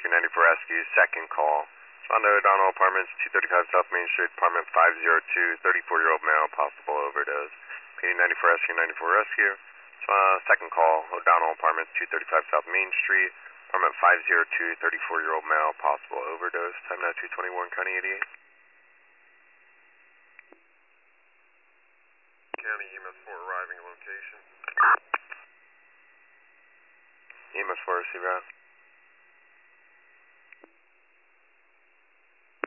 394 Rescue, second call. Respond to O'Donnell Apartments, 235 South Main Street, apartment 502, 34-year-old male, possible overdose. PD 94 Rescue, 94 Rescue. Second call, O'Donnell Apartments, 235 South Main Street, apartment 502, 34-year-old male, possible overdose. Time now 2:20, Warren County 88. County EMS 4 arriving location. EMS 4, receive out.